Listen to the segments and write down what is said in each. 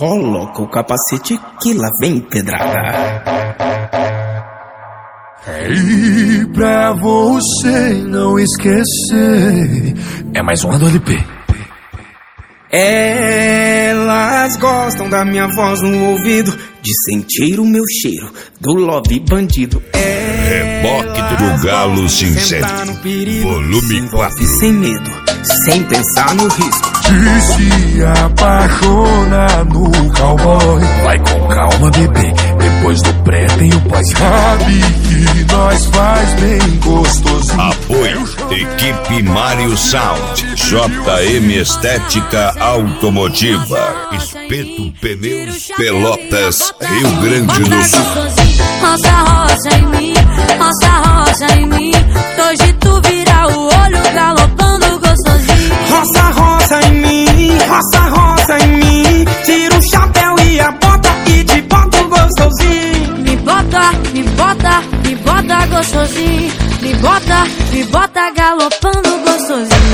Coloca o capacete que lá vem pedrada. E pra você não esquecer, é mais um do LP. Elas gostam da minha voz no ouvido, de sentir o meu cheiro do love bandido. Reboque do Galo Cinzento, volume 4. Sem medo, sem pensar no risco. E se apaixona no cowboy, vai com calma, bebê, depois do pré tem o pós. Sabe que nós faz bem gostosinho. Apoio, equipe Mário Sound, JM Estética Automotiva, Espeto Pneus, Pelotas, Rio Grande do Sul. Roça, roça em mim, roça, roça em mim. Hoje tu vira o olho galopando gostosinho. Roça, roça em mim, roça, roça em mim. Tira o chapéu e a bota e te bota gostosinho. Me bota, me bota, me bota gostosinho. Me bota galopando gostosinho.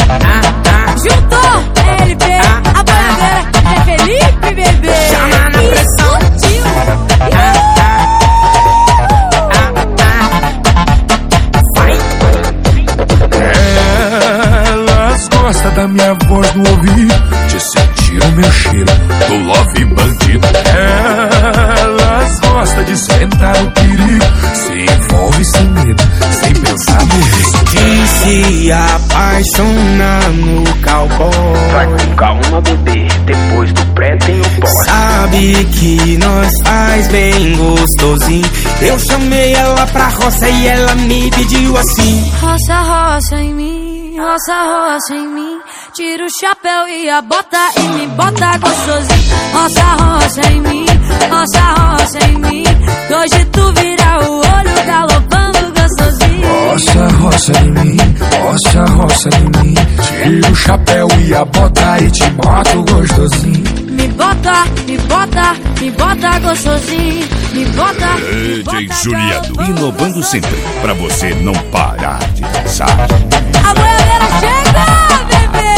Juntou LP, a bandeira é Felipe, bebê. Chama na pressão. Elas gostam da minha voz no ouvido, de sentir o meu cheiro do love bandido. Elas gostam de sentar o perigo, se envolve sem medo, sem pensar no risco. E se apaixona no cowboy, vai com calma, bebê, depois do pré tem o pós. sabe que nós faz bem gostosinho. Eu chamei ela pra roça e ela me pediu assim. Roça, roça em mim, roça, roça em mim. Tira o chapéu e a bota e me bota gostosinho. Roça, roça em mim, roça, roça em mim. Hoje tu vira o olho galopando gostosinho. Roça, roça em mim, roça, roça em mim. Tira o chapéu e a bota e te boto gostosinho. Me bota, me bota, me bota gostosinho. Me bota, me bota DJ Juliano, inovando sempre, pra você não parar de dançar. A boiadeira chega, bebê.